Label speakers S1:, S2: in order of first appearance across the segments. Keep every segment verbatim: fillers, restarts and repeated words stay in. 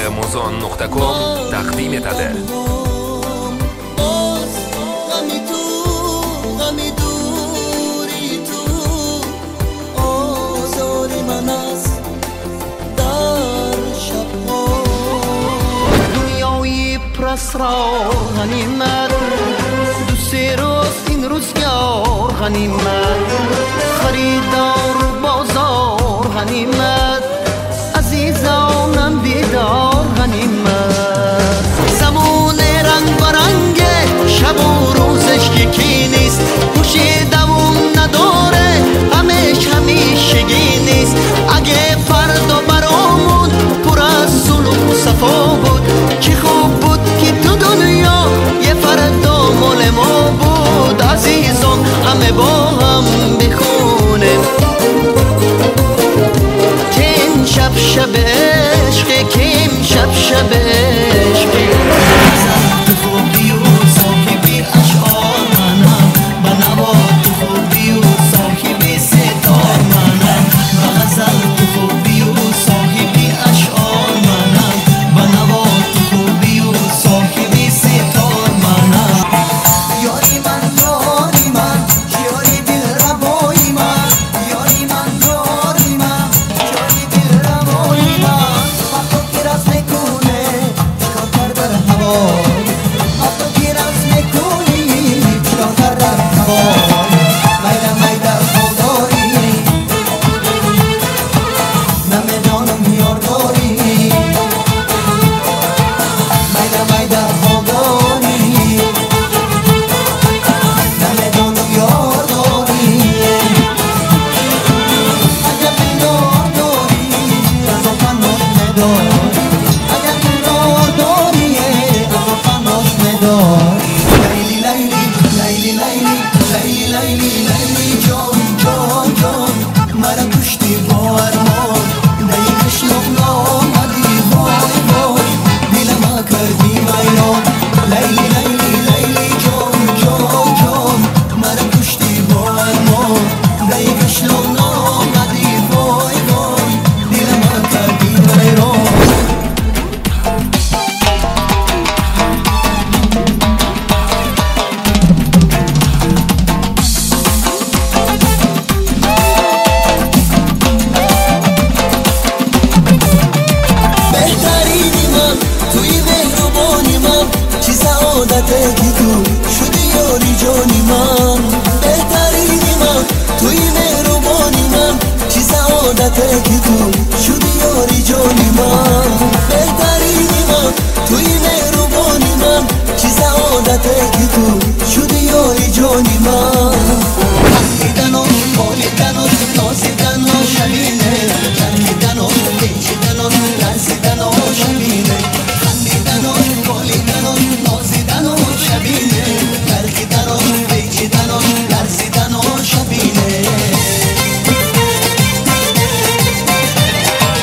S1: موزون نقطه کام تقدیم تده.
S2: اسرار غنیمت دوست روز این روزگار غنیمت خریدار بازار غنیمت عزیزانم بیدار غنیمت زمان رنگ و رنگ شب و روزش یکی نیست گوشی دوون نداره همش همیشگی نیست اگه فردا برامون پر از صلح و صفا بود چه خوب بود که تو دنیا یه فردا مال ما بود عزیزان همه با هم بخونیم که این شب شب عشقی که این شب شب عشقی تو خوبی و صاحبی اشعار منم بنوا تو خوبی و صاحبی ستار منم بغزل تو خوبی و صاحبی اشعار منم بنوا تو خوبی و صاحبی ستار منم یاری من یاری من یاری دل ربایی من یاری من یاری من یاری دل ربایی من وقتا که رز میکنه چکار کردر هوای وقتا که رز میکنی چکار کردر هوای میده میده خوداری نمیدانم یار داری میده میده خوداری نمیدانم یار داری اگر یار داری از آفناش ندار اگر یار داری از آفناش ندار لیلی لیلی لیلی لیلی لیلی لیلی لیلی جان جان جان مرا کشتی با ارمان دیگش نامدی وای وای دلم کردی ویران لیلی لیلی لیلی جان جان جان مرا کشتی با ارمان دیگش نامدی وای وای دلم کردی ویران بهترینی من توی مهربانی من چی سعادته که تو شدی یاری جانی من بهترینی من توی مهربانی من چی سعادته که تو شدی یاری جانی من بهترینی من توی مهربانی من چی سعادته که تو شدی یاری جانی من خندیدناش بالیدناش نازیدناش شبینه چرخیدناش پیچیدناش لرزیدناش شبینه خندیدناش بالیدناش نازیدناش شبینه چرخیدناش پیچیدناش لرزیدناش شبینه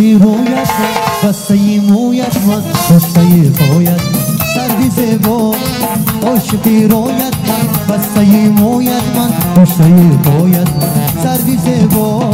S2: عاشقی رویت من بسته مویت من پشته پایت سروی زیبا عاشقی رویت من بسته مویت من پشته پایت سروی زیبا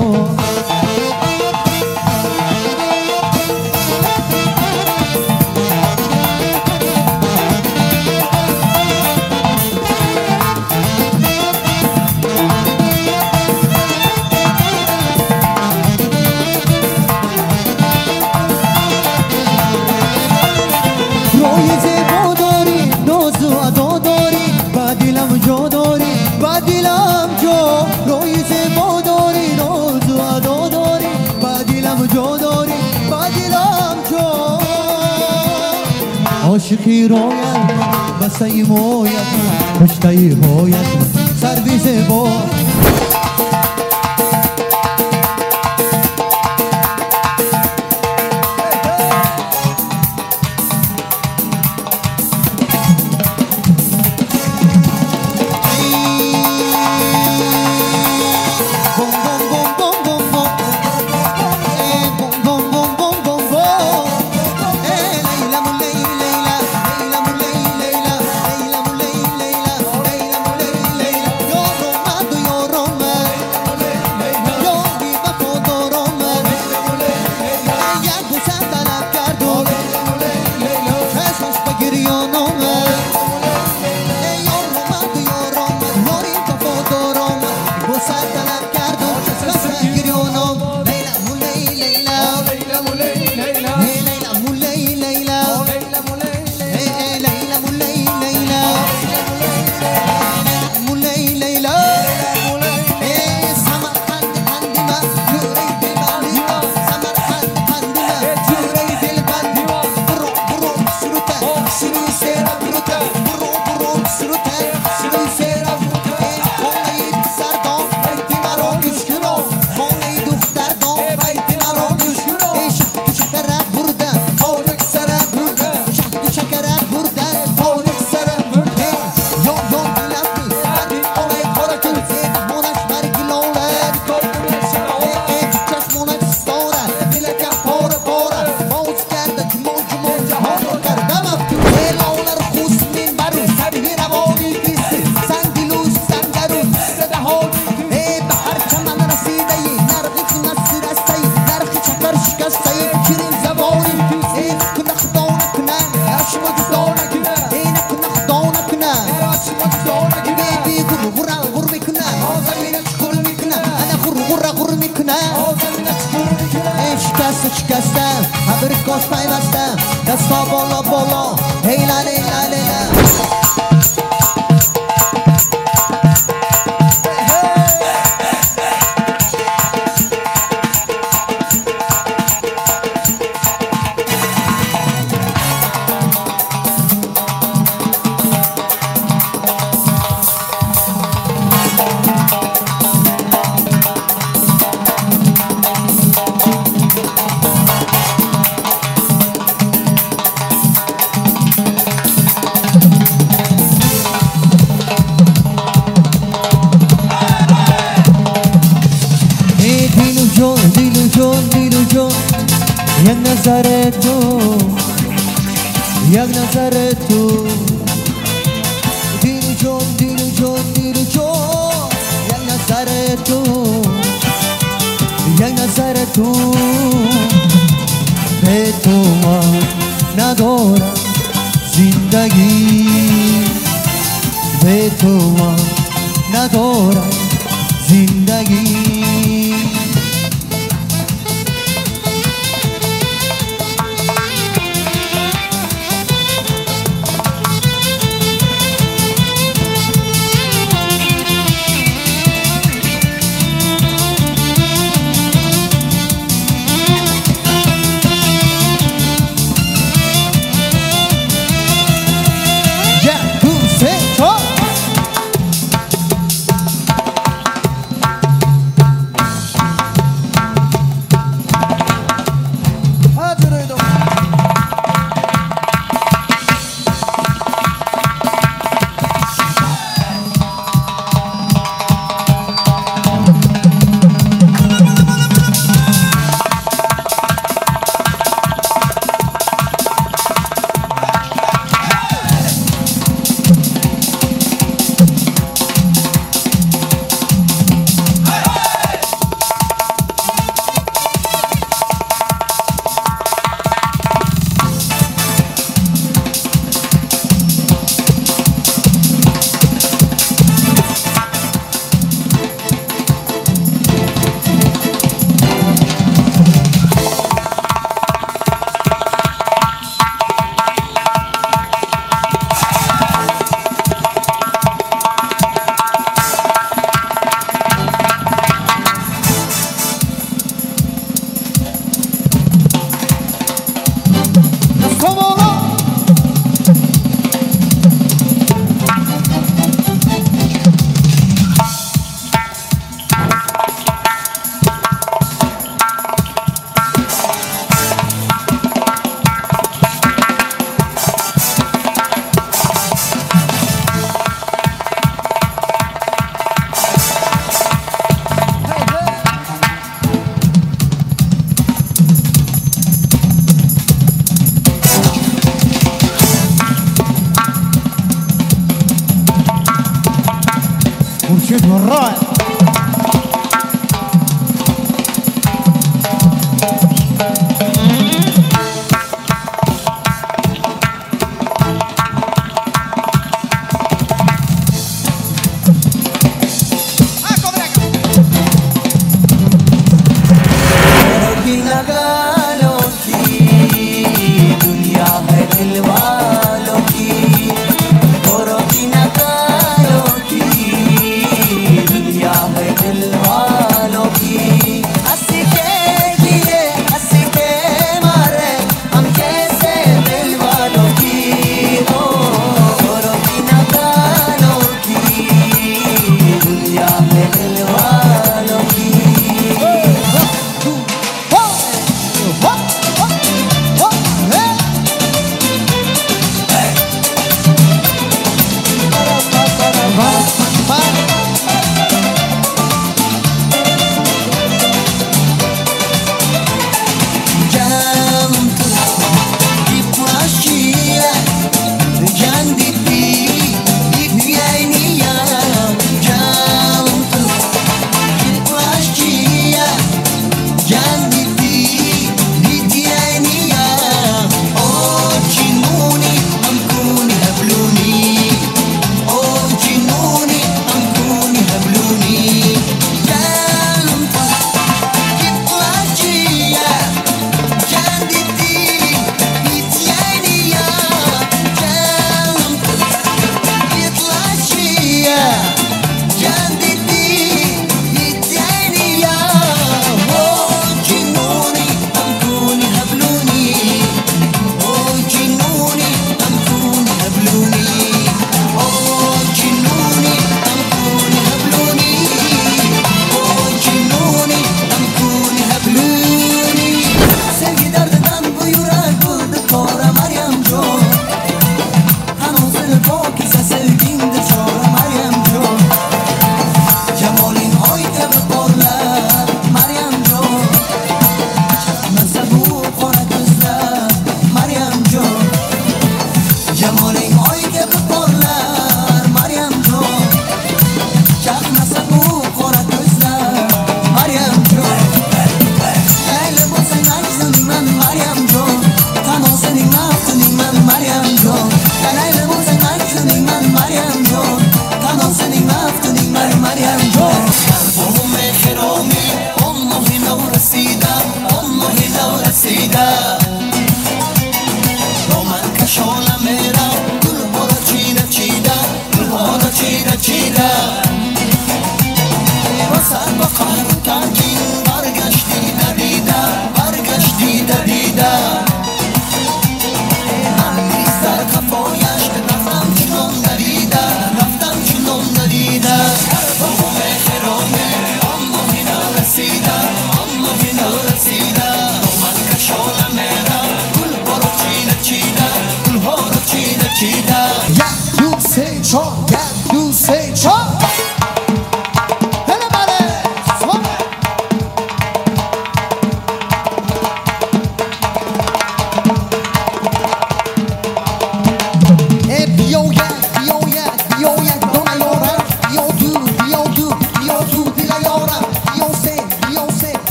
S2: عاشقی رویت بسته مویت پشته پایت سروی زیبا شکستم ابرکاش پیوستم دستا بالا بالا هیلا لیلا لیلا Jak Nazaretu, jak Nazaretu Dilu John, Dilu John, Dilu John Jak Nazaretu, jak Nazaretu به تو من ندارم زندگی به تو من ندارم زندگی
S3: که برای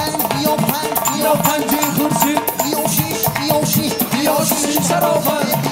S4: Bia o X, Bia o X, Bia o X, Bia o X,